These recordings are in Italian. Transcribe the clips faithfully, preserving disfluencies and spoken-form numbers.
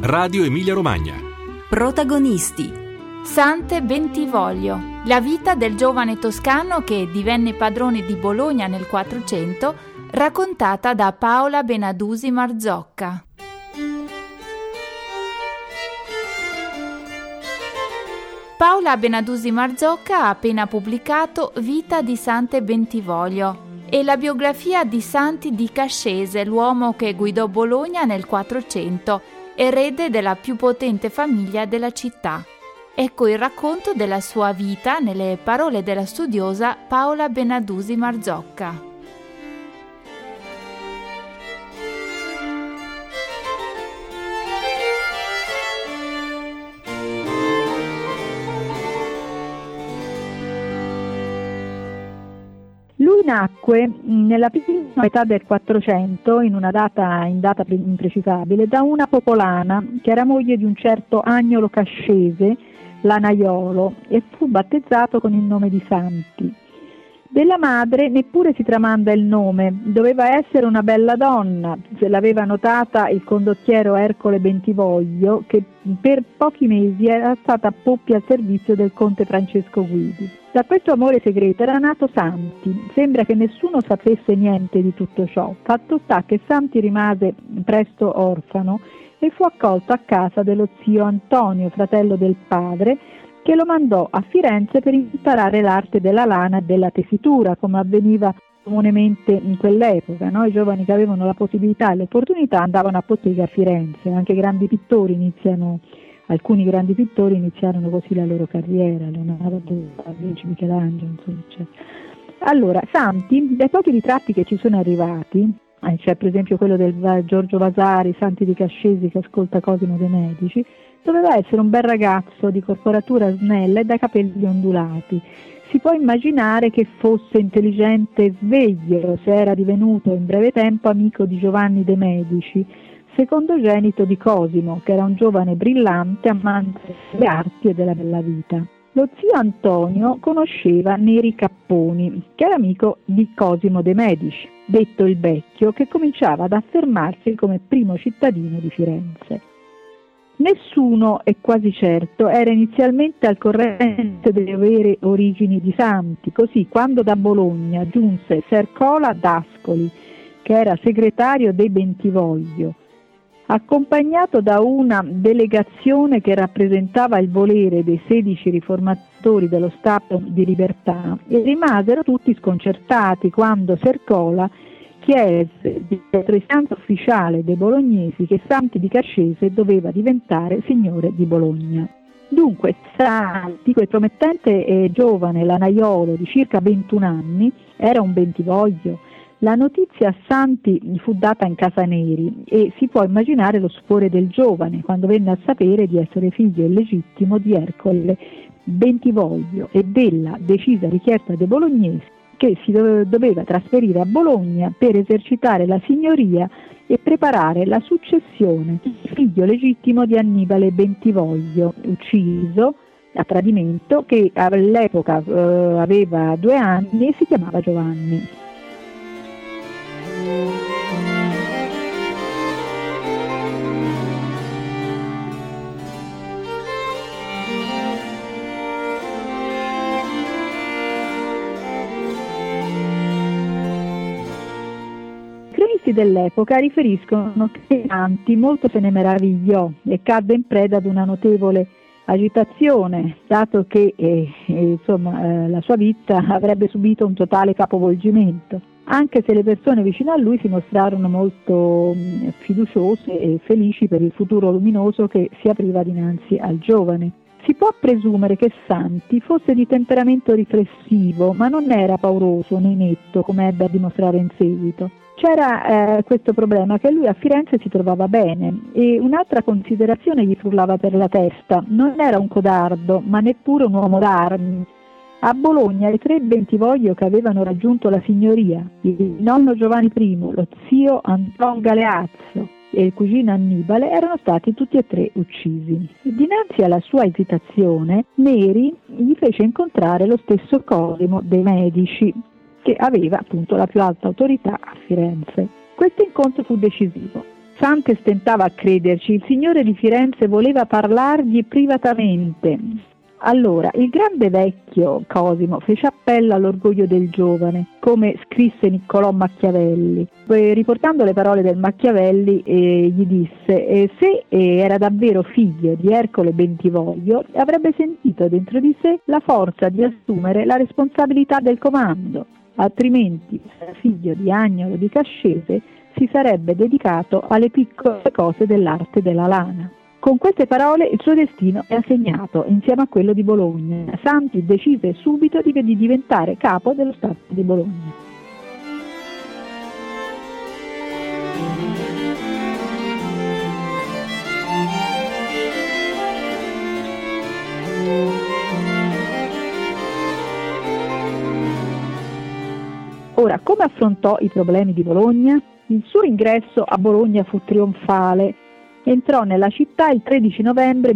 Radio Emilia Romagna. Protagonisti: Sante Bentivoglio, la vita del giovane toscano che divenne padrone di Bologna nel Quattrocento, raccontata da Paola Benadusi Marzocca. Paola Benadusi Marzocca ha appena pubblicato Vita di Sante Bentivoglio e la biografia di Santi di Cascese, l'uomo che guidò Bologna nel Quattrocento, erede della più potente famiglia della città. Ecco il racconto della sua vita nelle parole della studiosa Paola Benadusi Marzocca. Lui nacque nella prima metà del Quattrocento, in una data in data imprecisabile, da una popolana che era moglie di un certo Agnolo Cascese, l'Anaiolo, e fu battezzato con il nome di Santi. Della madre neppure si tramanda il nome, doveva essere una bella donna, se l'aveva notata il condottiero Ercole Bentivoglio, che per pochi mesi era stata a Poppi al servizio del conte Francesco Guidi. Da questo amore segreto era nato Santi. Sembra che nessuno sapesse niente di tutto ciò. Fatto sta che Santi rimase presto orfano e fu accolto a casa dello zio Antonio, fratello del padre, che lo mandò a Firenze per imparare l'arte della lana e della tessitura, come avveniva comunemente in quell'epoca, no? I giovani che avevano la possibilità e l'opportunità andavano a bottega a Firenze. Anche grandi pittori iniziano Alcuni grandi pittori iniziarono così la loro carriera, Leonardo da Vinci, Michelangelo, insomma, eccetera. Allora, Santi, dai pochi ritratti che ci sono arrivati, eh, c'è per esempio quello del Giorgio Vasari, Santi di Cascesi che ascolta Cosimo De Medici, doveva essere un bel ragazzo di corporatura snella e dai capelli ondulati. Si può immaginare che fosse intelligente e sveglio, se era divenuto in breve tempo amico di Giovanni De Medici, secondogenito di Cosimo, che era un giovane brillante amante delle arti e della bella vita. Lo zio Antonio conosceva Neri Capponi, che era amico di Cosimo De Medici, detto il Vecchio, che cominciava ad affermarsi come primo cittadino di Firenze. Nessuno, è quasi certo, era inizialmente al corrente delle vere origini di Santi, così quando da Bologna giunse Ser Cola d'Ascoli, che era segretario dei Bentivoglio, accompagnato da una delegazione che rappresentava il volere dei sedici riformatori dello Stato di Libertà, e rimasero tutti sconcertati quando Sercola chiese di istanza ufficiale dei bolognesi che Santi di Cascese doveva diventare signore di Bologna. Dunque Santi, quel promettente e giovane lanaiolo di circa ventuno anni, era un bentivoglio. La notizia a Santi fu data in casa Neri e si può immaginare lo stupore del giovane quando venne a sapere di essere figlio illegittimo di Ercole Bentivoglio e della decisa richiesta dei bolognesi che si doveva trasferire a Bologna per esercitare la signoria e preparare la successione, figlio legittimo di Annibale Bentivoglio, ucciso a tradimento, che all'epoca eh, aveva due anni e si chiamava Giovanni. I cronisti dell'epoca riferiscono che Santi molto se ne meravigliò e cadde in preda ad una notevole agitazione, dato che eh, eh, insomma, eh, la sua vita avrebbe subito un totale capovolgimento, anche se le persone vicine a lui si mostrarono molto mh, fiduciose e felici per il futuro luminoso che si apriva dinanzi al giovane. Si può presumere che Santi fosse di temperamento riflessivo, ma non era pauroso né netto, come ebbe a dimostrare in seguito. C'era eh, questo problema, che lui a Firenze si trovava bene, e un'altra considerazione gli frullava per la testa: non era un codardo, ma neppure un uomo d'armi. A Bologna i tre Bentivoglio che avevano raggiunto la signoria, il nonno Giovanni I, lo zio Anton Galeazzo e il cugino Annibale, erano stati tutti e tre uccisi. E dinanzi alla sua esitazione, Neri gli fece incontrare lo stesso Cosimo De Medici, che aveva appunto la più alta autorità a Firenze. Questo incontro fu decisivo. Santi stentava a crederci, il signore di Firenze voleva parlargli privatamente. Allora, il grande vecchio Cosimo fece appello all'orgoglio del giovane, come scrisse Niccolò Machiavelli. Poi, riportando le parole del Machiavelli, eh, gli disse eh, se eh, era davvero figlio di Ercole Bentivoglio, avrebbe sentito dentro di sé la forza di assumere la responsabilità del comando, altrimenti, se era figlio di Agnolo di Cascese, si sarebbe dedicato alle piccole cose dell'arte della lana. Con queste parole il suo destino era segnato insieme a quello di Bologna. Santi decise subito di, di diventare capo dello Stato di Bologna. Ora, come affrontò i problemi di Bologna? Il suo ingresso a Bologna fu trionfale. Entrò nella città il tredici novembre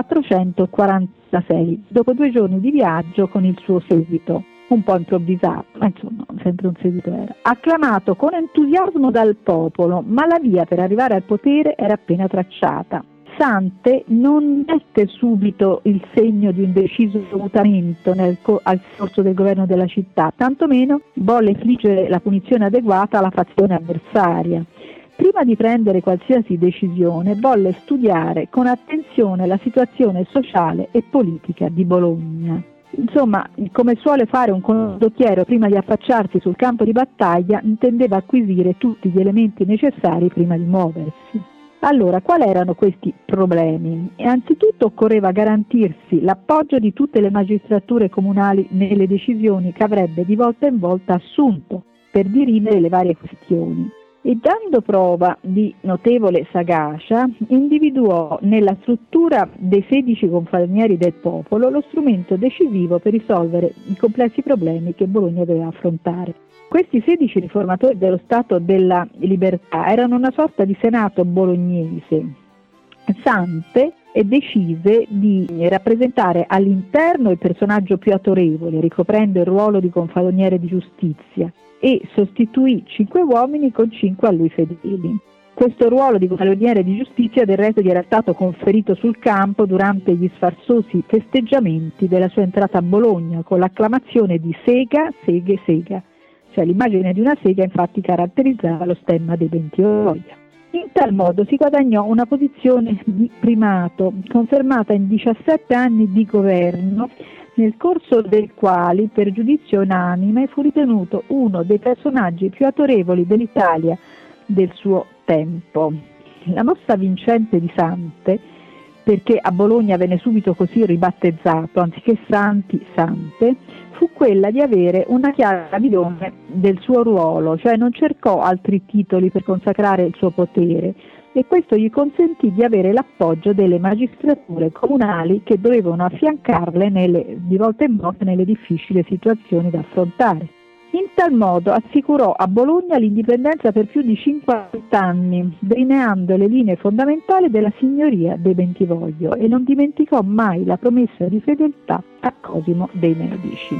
millequattrocentoquarantasei, dopo due giorni di viaggio con il suo seguito, un po' improvvisato, ma insomma sempre un seguito era, acclamato con entusiasmo dal popolo, ma la via per arrivare al potere era appena tracciata. Sante non mette subito il segno di un deciso mutamento nel co- al corso del governo della città, tantomeno volle infliggere la punizione adeguata alla fazione avversaria. Prima di prendere qualsiasi decisione, volle studiare con attenzione la situazione sociale e politica di Bologna. Insomma, come suole fare un condottiero prima di affacciarsi sul campo di battaglia, intendeva acquisire tutti gli elementi necessari prima di muoversi. Allora, quali erano questi problemi? Anzitutto occorreva garantirsi l'appoggio di tutte le magistrature comunali nelle decisioni che avrebbe di volta in volta assunto per dirimere le varie questioni. E dando prova di notevole sagacia, individuò nella struttura dei sedici confalonieri del popolo lo strumento decisivo per risolvere i complessi problemi che Bologna doveva affrontare. Questi sedici riformatori dello Stato della Libertà erano una sorta di senato bolognese. Sante decise di rappresentare all'interno il personaggio più autorevole, ricoprendo il ruolo di confaloniere di giustizia, e sostituì cinque uomini con cinque a lui fedeli. Questo ruolo di confaloniere di giustizia del resto gli era stato conferito sul campo durante gli sfarzosi festeggiamenti della sua entrata a Bologna, con l'acclamazione di Sega, Seghe, Sega. Cioè l'immagine di una sega infatti caratterizzava lo stemma dei Bentivoglio. In tal modo si guadagnò una posizione di primato, confermata in diciassette anni di governo, nel corso dei quali, per giudizio unanime, fu ritenuto uno dei personaggi più autorevoli dell'Italia del suo tempo. La mossa vincente di Sante, perché a Bologna venne subito così ribattezzato, anziché Santi, Sante, fu quella di avere una chiara visione del suo ruolo, cioè non cercò altri titoli per consacrare il suo potere, e questo gli consentì di avere l'appoggio delle magistrature comunali che dovevano affiancarle nelle, di volta in volta nelle difficili situazioni da affrontare. In tal modo assicurò a Bologna l'indipendenza per più di cinquanta anni, delineando le linee fondamentali della signoria dei Bentivoglio, e non dimenticò mai la promessa di fedeltà a Cosimo dei Medici.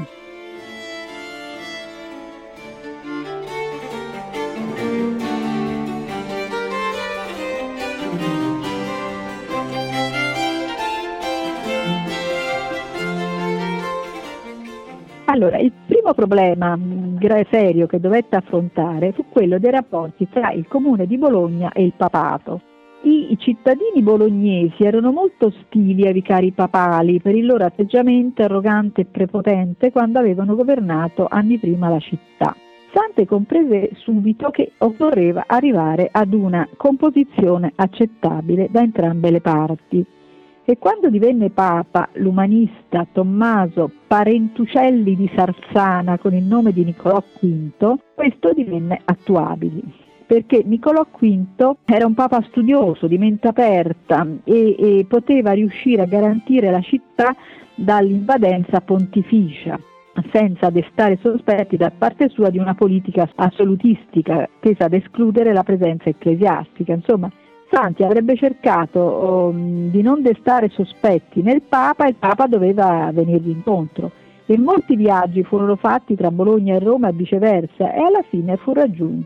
Allora, il primo problema serio che dovette affrontare fu quello dei rapporti tra il comune di Bologna e il papato. I cittadini bolognesi erano molto ostili ai vicari papali per il loro atteggiamento arrogante e prepotente quando avevano governato anni prima la città. Sante comprese subito che occorreva arrivare ad una composizione accettabile da entrambe le parti. E quando divenne papa l'umanista Tommaso Parentucelli di Sarzana con il nome di Niccolò quinto, questo divenne attuabile, perché Niccolò quinto era un papa studioso, di mente aperta, e, e poteva riuscire a garantire la città dall'invadenza pontificia, senza destare sospetti da parte sua di una politica assolutistica tesa ad escludere la presenza ecclesiastica. Insomma, Santi avrebbe cercato um, di non destare sospetti nel Papa, e il Papa doveva venirgli incontro. E molti viaggi furono fatti tra Bologna e Roma e viceversa, e alla fine fu raggiunto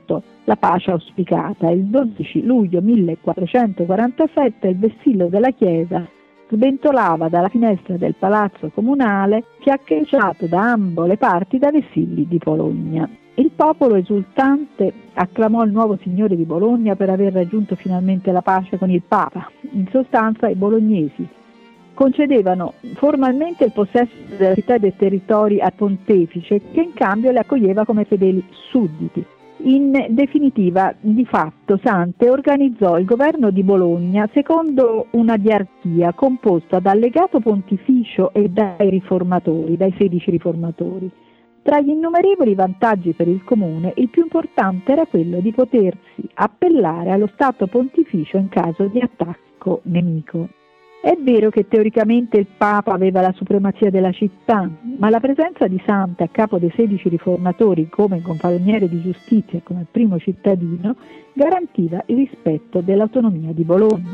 la pace auspicata. Il dodici luglio millequattrocentoquarantasette il vessillo della chiesa sventolava dalla finestra del palazzo comunale, fiancheggiato da ambo le parti da vessilli di Bologna. Il popolo esultante acclamò il nuovo signore di Bologna per aver raggiunto finalmente la pace con il Papa. In sostanza i bolognesi concedevano formalmente il possesso della città e dei territori al pontefice, che in cambio le accoglieva come fedeli sudditi. In definitiva, di fatto, Sante organizzò il governo di Bologna secondo una diarchia composta dal legato pontificio e dai riformatori, dai sedici riformatori. Tra gli innumerevoli vantaggi per il comune, il più importante era quello di potersi appellare allo Stato pontificio in caso di attacco nemico. È vero che teoricamente il Papa aveva la supremazia della città, ma la presenza di Sante a capo dei sedici riformatori come gonfaloniere di giustizia e come primo cittadino garantiva il rispetto dell'autonomia di Bologna.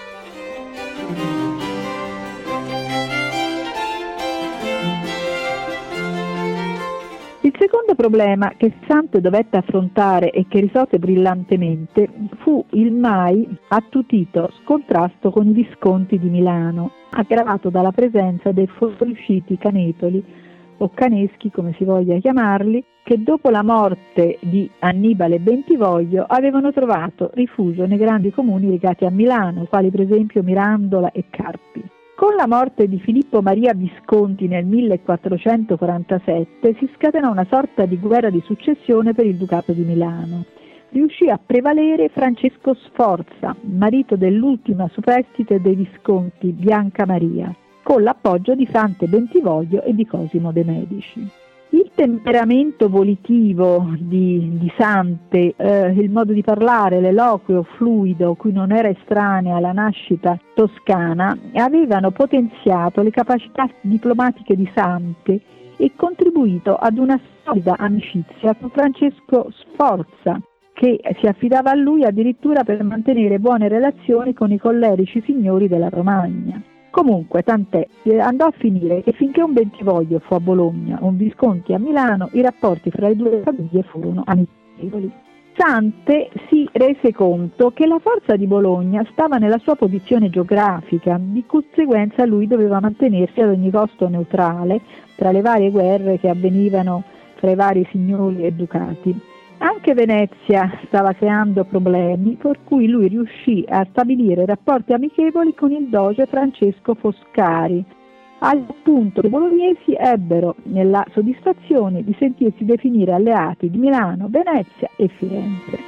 Il secondo problema che Sante dovette affrontare e che risolse brillantemente fu il mai attutito scontrasto con i Visconti di Milano, aggravato dalla presenza dei fuoriusciti canetoli o caneschi, come si voglia chiamarli, che dopo la morte di Annibale Bentivoglio avevano trovato rifugio nei grandi comuni legati a Milano, quali per esempio Mirandola e Carpi. Con la morte di Filippo Maria Visconti nel millequattrocentoquarantasette si scatenò una sorta di guerra di successione per il Ducato di Milano. Riuscì a prevalere Francesco Sforza, marito dell'ultima superstite dei Visconti, Bianca Maria, con l'appoggio di Sante Bentivoglio e di Cosimo de' Medici. Il temperamento volitivo di, di Sante, eh, il modo di parlare, l'eloquio fluido, cui non era estranea alla nascita toscana, avevano potenziato le capacità diplomatiche di Sante e contribuito ad una solida amicizia con Francesco Sforza, che si affidava a lui addirittura per mantenere buone relazioni con i collerici signori della Romagna. Comunque, tant'è, andò a finire che finché un Bentivoglio fu a Bologna, un Visconti a Milano, i rapporti fra le due famiglie furono amichevoli. Sante si rese conto che la forza di Bologna stava nella sua posizione geografica, di conseguenza lui doveva mantenersi ad ogni costo neutrale tra le varie guerre che avvenivano fra i vari signori e ducati. Anche Venezia stava creando problemi, per cui lui riuscì a stabilire rapporti amichevoli con il doge Francesco Foscari, al punto che i bolognesi ebbero la soddisfazione di sentirsi definire alleati di Milano, Venezia e Firenze.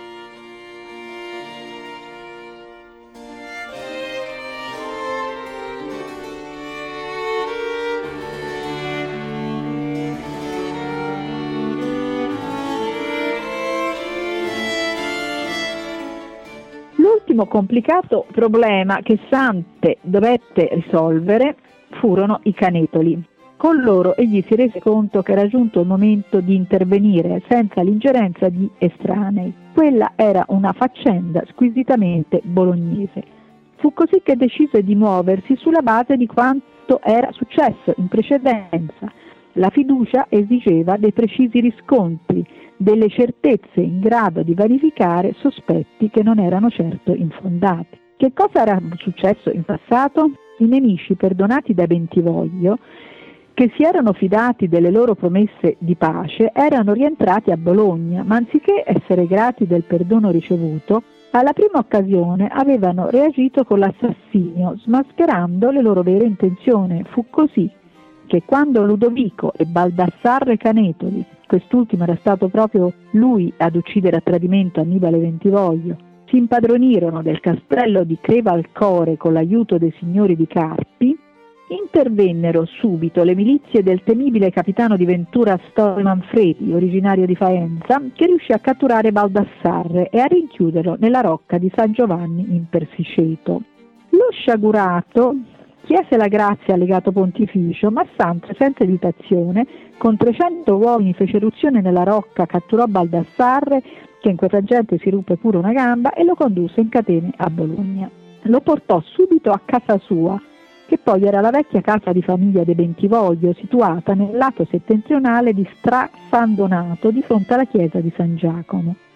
L'ultimo complicato problema che Sante dovette risolvere furono i canetoli. Con loro egli si rese conto che era giunto il momento di intervenire senza l'ingerenza di estranei. Quella era una faccenda squisitamente bolognese. Fu così che decise di muoversi sulla base di quanto era successo in precedenza. La fiducia esigeva dei precisi riscontri, delle certezze in grado di verificare sospetti che non erano certo infondati. Che cosa era successo in passato? I nemici, perdonati da Bentivoglio, che si erano fidati delle loro promesse di pace, erano rientrati a Bologna, ma anziché essere grati del perdono ricevuto, alla prima occasione avevano reagito con l'assassinio, smascherando le loro vere intenzioni. Fu così che quando Ludovico e Baldassarre Canetoli, quest'ultimo era stato proprio lui ad uccidere a tradimento Annibale Bentivoglio, si impadronirono del castello di Crevalcore con l'aiuto dei signori di Carpi, intervennero subito le milizie del temibile capitano di Ventura Storio Manfredi, originario di Faenza, che riuscì a catturare Baldassarre e a rinchiuderlo nella rocca di San Giovanni in Persiceto. Lo sciagurato chiese la grazia al legato pontificio, ma Sante, senza esitazione, con trecento uomini fece eruzione nella rocca, catturò Baldassarre, che in quel frangente si ruppe pure una gamba, e lo condusse in catene a Bologna. Lo portò subito a casa sua, che poi era la vecchia casa di famiglia dei Bentivoglio, situata nel lato settentrionale di Stra San Donato, di fronte alla chiesa di San Giacomo.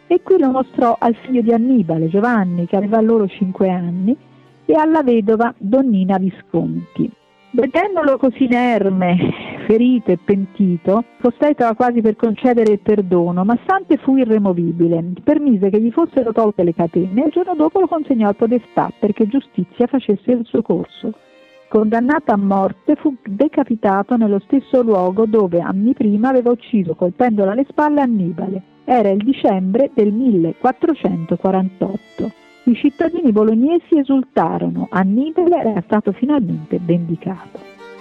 e qui lo mostrò al figlio di Annibale, Giovanni, che aveva allora cinque anni, e alla vedova Donnina Visconti. Vedendolo così inerme, ferito e pentito, costei stava quasi per concedere il perdono, ma Sante fu irremovibile, permise che gli fossero tolte le catene e il giorno dopo lo consegnò al podestà perché giustizia facesse il suo corso. Condannato a morte, fu decapitato nello stesso luogo dove anni prima aveva ucciso colpendolo alle spalle Annibale. Era il dicembre del millequattrocentoquarantotto. I cittadini bolognesi esultarono, Annibale era stato finalmente vendicato.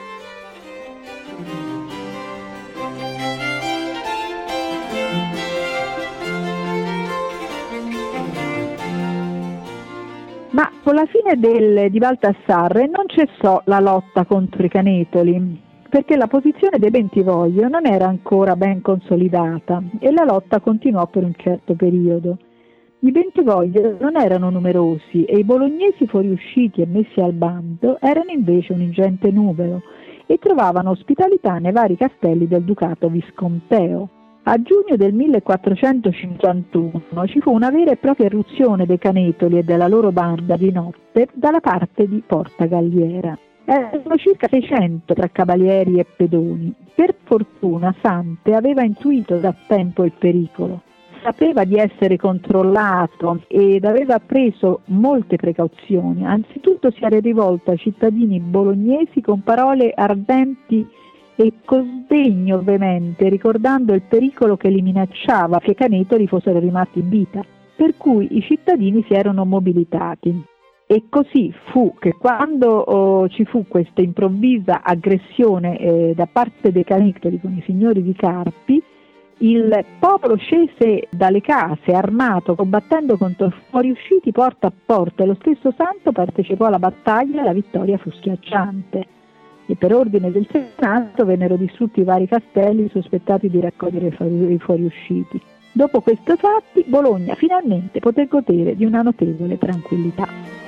Ma con la fine del, di Baldassarre non cessò la lotta contro i canetoli, perché la posizione dei Bentivoglio non era ancora ben consolidata e la lotta continuò per un certo periodo. I Bentivoglio non erano numerosi e i bolognesi fuoriusciti e messi al bando erano invece un ingente numero e trovavano ospitalità nei vari castelli del ducato visconteo. A giugno del millequattrocentocinquantuno ci fu una vera e propria irruzione dei canetoli e della loro banda di notte dalla parte di Porta Galliera. Erano circa seicento tra cavalieri e pedoni. Per fortuna Sante aveva intuito da tempo il pericolo. Sapeva di essere controllato ed aveva preso molte precauzioni. Anzitutto si era rivolto ai cittadini bolognesi con parole ardenti e con sdegno veemente, ricordando il pericolo che li minacciava se i canetoli fossero rimasti in vita, per cui i cittadini si erano mobilitati. E così fu che quando oh, ci fu questa improvvisa aggressione eh, da parte dei canetoli con i signori di Carpi, il popolo scese dalle case armato, combattendo contro i fuoriusciti porta a porta e lo stesso Santo partecipò alla battaglia e la vittoria fu schiacciante. E per ordine del Senato vennero distrutti i vari castelli sospettati di raccogliere i fuoriusciti. Dopo questi fatti, Bologna finalmente poté godere di una notevole tranquillità.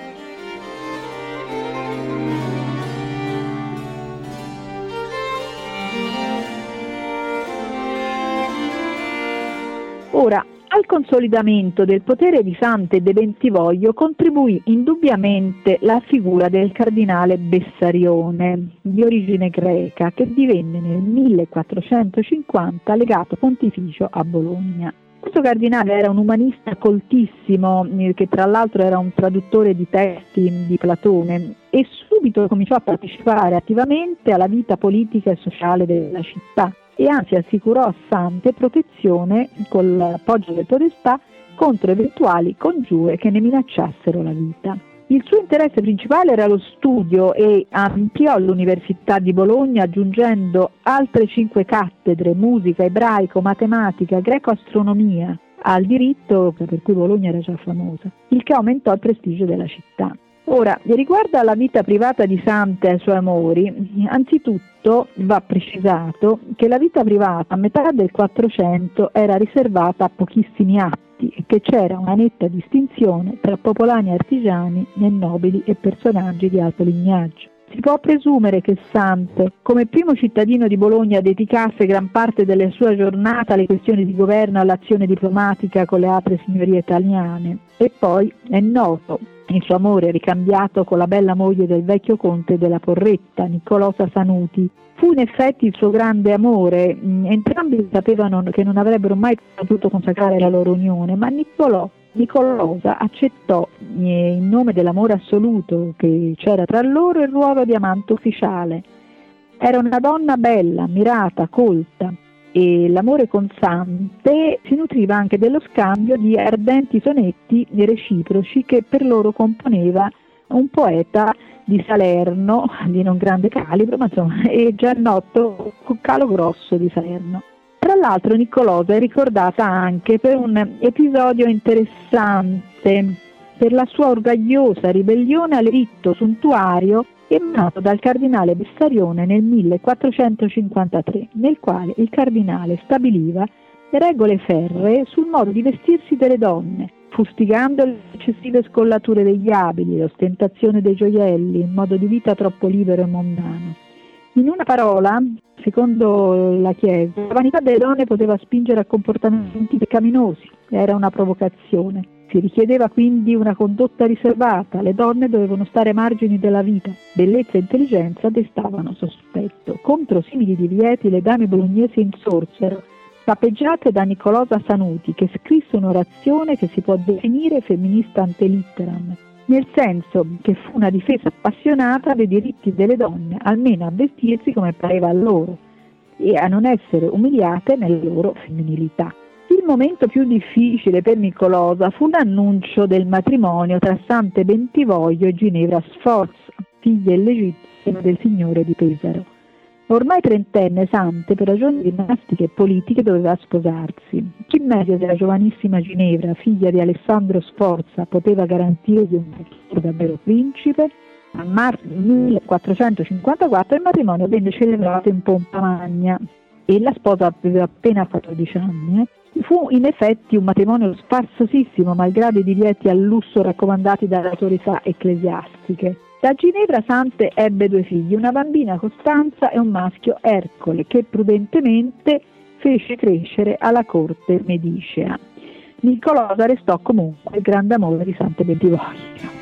Ora, al consolidamento del potere di Sante e de Bentivoglio contribuì indubbiamente la figura del cardinale Bessarione, di origine greca, che divenne nel millequattrocentocinquanta legato pontificio a Bologna. Questo cardinale era un umanista coltissimo, che tra l'altro era un traduttore di testi di Platone, e subito cominciò a partecipare attivamente alla vita politica e sociale della città. E anzi assicurò a Sante protezione con l'appoggio del podestà contro eventuali congiure che ne minacciassero la vita. Il suo interesse principale era lo studio e ampliò l'Università di Bologna aggiungendo altre cinque cattedre, musica, ebraico, matematica, greco-astronomia, al diritto per cui Bologna era già famosa, il che aumentò il prestigio della città. Ora, riguardo alla vita privata di Sante e ai suoi amori, anzitutto va precisato che la vita privata a metà del Quattrocento era riservata a pochissimi atti e che c'era una netta distinzione tra popolani e artigiani né nobili e personaggi di alto lignaggio. Si può presumere che Sante, come primo cittadino di Bologna, dedicasse gran parte delle sue giornate alle questioni di governo e all'azione diplomatica con le altre signorie italiane. E poi è noto il suo amore ricambiato con la bella moglie del vecchio conte della Porretta, Niccolosa Sanuti. Fu in effetti il suo grande amore, entrambi sapevano che non avrebbero mai potuto consacrare la loro unione, ma Niccolò, Niccolosa accettò in nome dell'amore assoluto che c'era tra loro il ruolo di amante ufficiale. Era una donna bella, mirata, colta, e l'amore con Sante si nutriva anche dello scambio di ardenti sonetti reciproci che per loro componeva un poeta di Salerno, di non grande calibro, ma insomma, e Giannotto Calo Grosso di Salerno. Tra l'altro Niccolosa è ricordata anche per un episodio interessante, per la sua orgogliosa ribellione all'editto suntuario emanato dal cardinale Bessarione nel millequattrocentocinquantatré, nel quale il cardinale stabiliva regole ferree sul modo di vestirsi delle donne, fustigando le eccessive scollature degli abiti, l'ostentazione dei gioielli, il modo di vita troppo libero e mondano. In una parola, secondo la Chiesa, la vanità delle donne poteva spingere a comportamenti peccaminosi, era una provocazione. Si richiedeva quindi una condotta riservata, le donne dovevano stare ai margini della vita, bellezza e intelligenza destavano sospetto. Contro simili divieti le dame bolognesi insorsero, capeggiate da Nicolosa Sanuti, che scrisse un'orazione che si può definire femminista ante litteram, nel senso che fu una difesa appassionata dei diritti delle donne, almeno a vestirsi come pareva a loro e a non essere umiliate nella loro femminilità. Il momento più difficile per Nicolosa fu l'annuncio del matrimonio tra Sante Bentivoglio e Ginevra Sforza, figlia illegittima del signore di Pesaro. Ormai trentenne, Sante, per ragioni dinastiche e politiche, doveva sposarsi. Chi meglio della giovanissima Ginevra, figlia di Alessandro Sforza, poteva garantirgli un futuro da vero principe? A marzo millequattrocentocinquantaquattro il matrimonio venne celebrato in pompa magna e la sposa aveva appena quattordici anni. Eh. Fu in effetti un matrimonio sfarzosissimo, malgrado i divieti al lusso raccomandati dalle autorità ecclesiastiche. Da Ginevra Sante ebbe due figli, una bambina Costanza e un maschio Ercole, che prudentemente fece crescere alla corte medicea. Nicolosa restò comunque il grande amore di Sante Bentivoglio.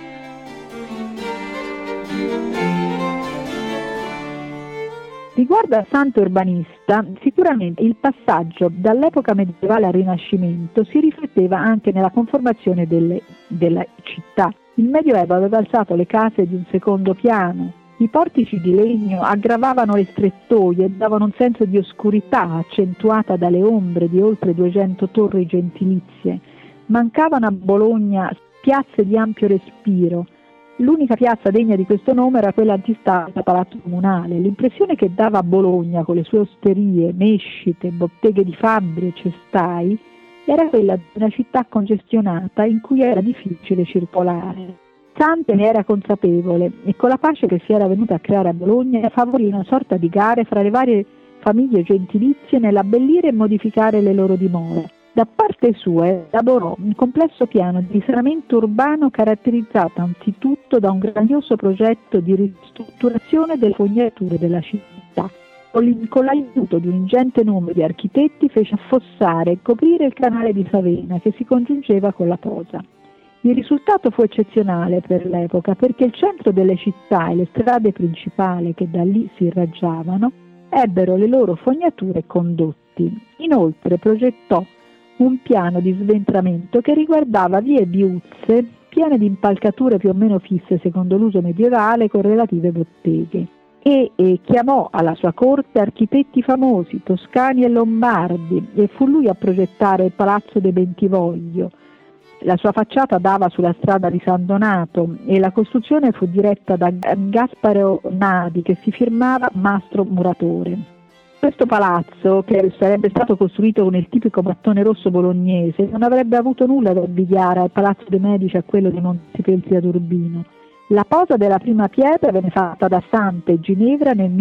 Riguardo al santo urbanista, sicuramente il passaggio dall'epoca medievale al Rinascimento si rifletteva anche nella conformazione delle, della città. Il Medioevo aveva alzato le case di un secondo piano, i portici di legno aggravavano le strettoie e davano un senso di oscurità accentuata dalle ombre di oltre duecento torri gentilizie. Mancavano a Bologna piazze di ampio respiro. L'unica piazza degna di questo nome era quella antistante Palazzo Comunale. L'impressione che dava Bologna, con le sue osterie, mescite, botteghe di fabbri e cestai, era quella di una città congestionata in cui era difficile circolare. Sante ne era consapevole e con la pace che si era venuta a creare a Bologna favorì una sorta di gare fra le varie famiglie gentilizie nell'abbellire e modificare le loro dimore. Da parte sua elaborò un complesso piano di risanamento urbano caratterizzato anzitutto da un grandioso progetto di ristrutturazione delle fognature della città. Con l'aiuto di un ingente numero di architetti fece affossare e coprire il canale di Savena che si congiungeva con la Posa. Il risultato fu eccezionale per l'epoca perché il centro delle città e le strade principali che da lì si irraggiavano ebbero le loro fognature e condotti. Inoltre progettò un piano di sventramento che riguardava vie e viuzze piene di impalcature più o meno fisse secondo l'uso medievale con relative botteghe e, e chiamò alla sua corte architetti famosi, toscani e lombardi, e fu lui a progettare il Palazzo de Bentivoglio. La sua facciata dava sulla strada di San Donato e la costruzione fu diretta da Gasparo Nadi, che si firmava mastro muratore. Questo palazzo, che sarebbe stato costruito con il tipico mattone rosso bolognese, non avrebbe avuto nulla da invidiare al Palazzo dei Medici e a quello di Montepelzi ad Urbino. La posa della prima pietra venne fatta da Sante e Ginevra nel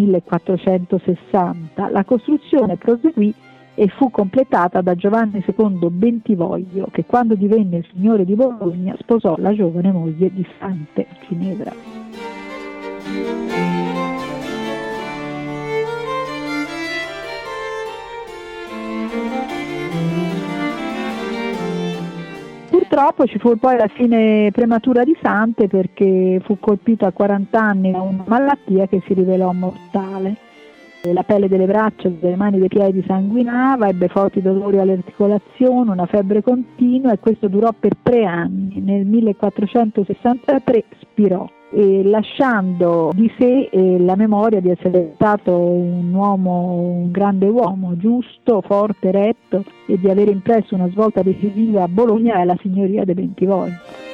millequattrocentosessanta. La costruzione proseguì e fu completata da Giovanni secondo Bentivoglio, che quando divenne signore di Bologna sposò la giovane moglie di Sante Ginevra. Purtroppo ci fu poi la fine prematura di Sante perché fu colpita a quaranta anni da una malattia che si rivelò mortale. La pelle delle braccia, delle mani e dei piedi sanguinava, ebbe forti dolori alle articolazioni, una febbre continua e questo durò per tre anni. Nel millequattrocentosessantatré spirò, e lasciando di sé eh, la memoria di essere stato un uomo, un grande uomo, giusto, forte, retto, e di aver impresso una svolta decisiva a Bologna e alla signoria dei Bentivoglio.